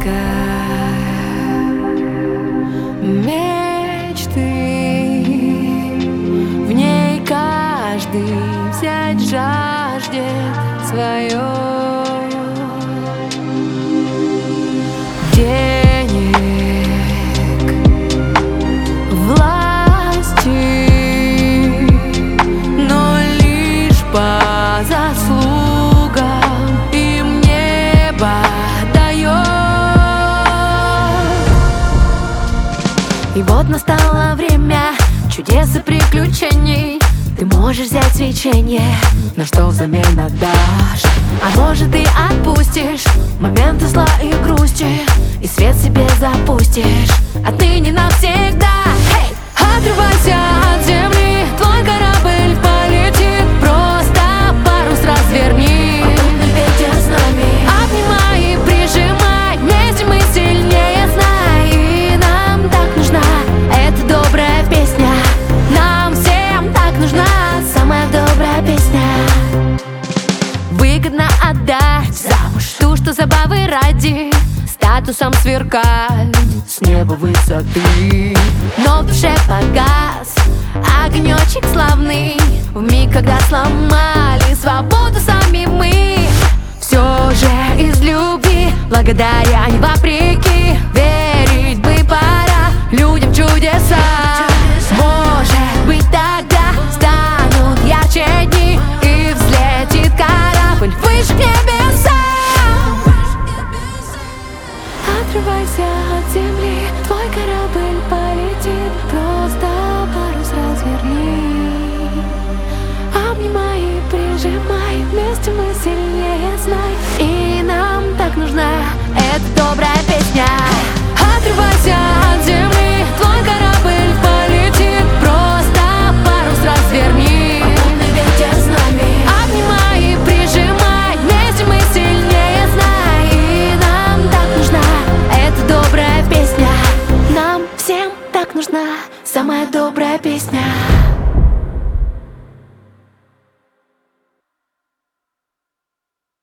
мечты, в ней каждый взять жаждет свое. Денег, власти, но лишь по заслугам им небо дает. И вот настало время чудес и приключений. Ты можешь взять свечение, но что взамен отдашь? А может, ты отпустишь моменты зла и грусти, и свет себе запустишь отныне навсегда. Hey! Отрывайся от земли, твой корабль полетит, просто парус разверни. Попутный ветер с нами, обнимай и прижимай, вместе мы сильнее, знай. И нам так нужна эта добрая песня, нам всем так нужна самая добрая песня. Выгодно отдать замуж ту, что забавы ради статусом сверкать с неба высоты. Но в душе погас огнечек славный в миг, когда сломали свободу сами мы. Все же из любви, благодаря, не вопреки, верить бы пора людям в чудеса. Может быть, тогда станут ярче дни, и взлетит корабль выше к небесам. Отрывайся от земли, твой корабль полетит, просто парус разверни. Обнимай и прижимай, вместе мы сильнее, знай. И нам так нужна эта добрая песня.